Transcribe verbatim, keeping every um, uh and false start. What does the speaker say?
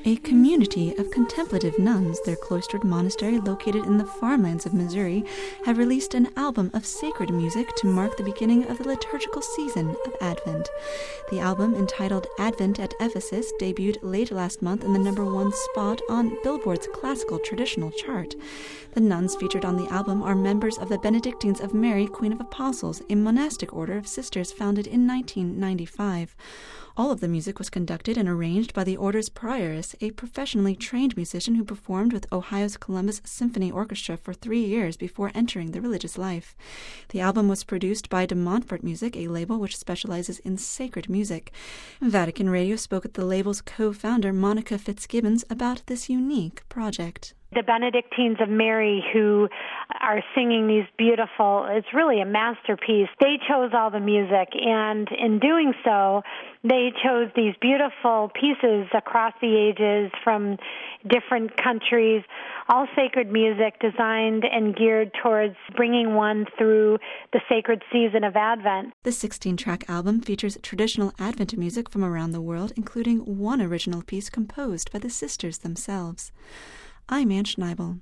A community of contemplative nuns, their cloistered monastery located in the farmlands of Missouri, have released an album of sacred music to mark the beginning of the liturgical season of Advent. The album, entitled Advent at Ephesus, debuted late last month in the number one spot on Billboard's classical traditional chart. The nuns featured on the album are members of the Benedictines of Mary, Queen of Apostles, a monastic order of sisters founded in nineteen ninety-five. All of the music was conducted and arranged by the order's prioress, a professionally trained musician who performed with Ohio's Columbus Symphony Orchestra for three years before entering the religious life. The album was produced by De Montfort Music, a label which specializes in sacred music. Vatican Radio spoke with the label's co-founder, Monica Fitzgibbons, about this unique project. The Benedictines of Mary, who are singing these beautiful, it's really a masterpiece. They chose all the music, and in doing so, they chose these beautiful pieces across the ages from different countries, all sacred music designed and geared towards bringing one through the sacred season of Advent. The sixteen-track album features traditional Advent music from around the world, including one original piece composed by the sisters themselves. I'm Ann Schneibel.